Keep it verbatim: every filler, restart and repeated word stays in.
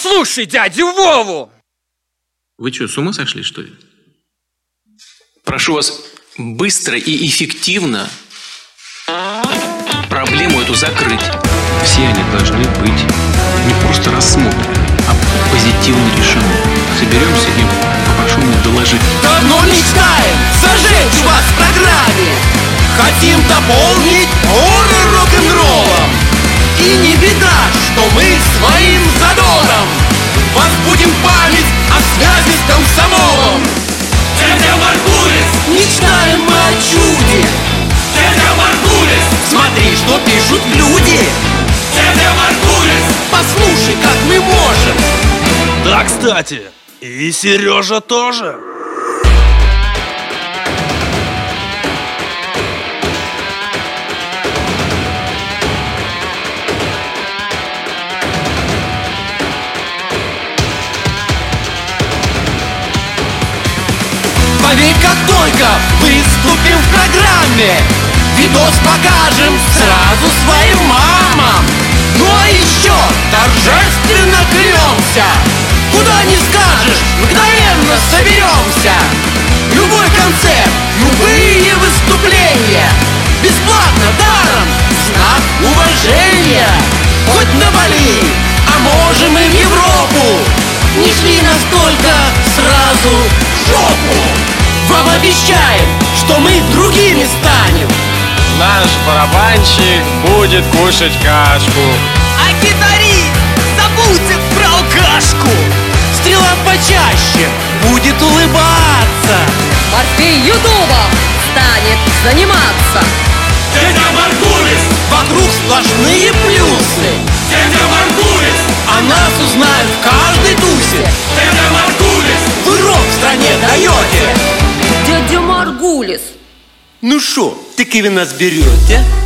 Послушай дядю Вову! Вы что, с ума сошли, что ли? Прошу вас быстро и эффективно проблему эту закрыть. Все они должны быть не просто рассмотрены, а позитивно решены. Соберемся и попрошу мне доложить. Давно мечтаем зажечь вас в программе. Хотим дополнить горы рок-н-роллом. И не беда, что мы своим задором возбудим память о связи с комсомолом. Дядя Маргулис, мечтаем мы о чуде. Дядя Маргулис, смотри, что пишут люди. Дядя Маргулис, послушай, как мы можем. Да, кстати, и Сережа тоже. Поверь, как только выступим в программе, видос покажем сразу своим мамам. Ну а еще торжественно клянемся, куда не скажешь, мгновенно соберемся. Любой концерт, любые выступления, бесплатно, даром, знак уважения. Хоть на Бали, а можем и в Европу. Не шли настолько сразу в жопу. Вам обещаем, что мы другими станем. Наш барабанщик будет кушать кашку, а гитарист забудет про алкашку. Стрела почаще будет улыбаться. Морфей ютубом станет заниматься. Дядя Маргулис, вокруг сплошные плюсы. Дядя Маргулис, о нас узнают в каждой тусе. Дядя Маргулис, вы рок в стране даете. Дядя Маргулис. Ну шо, таки вы нас берете?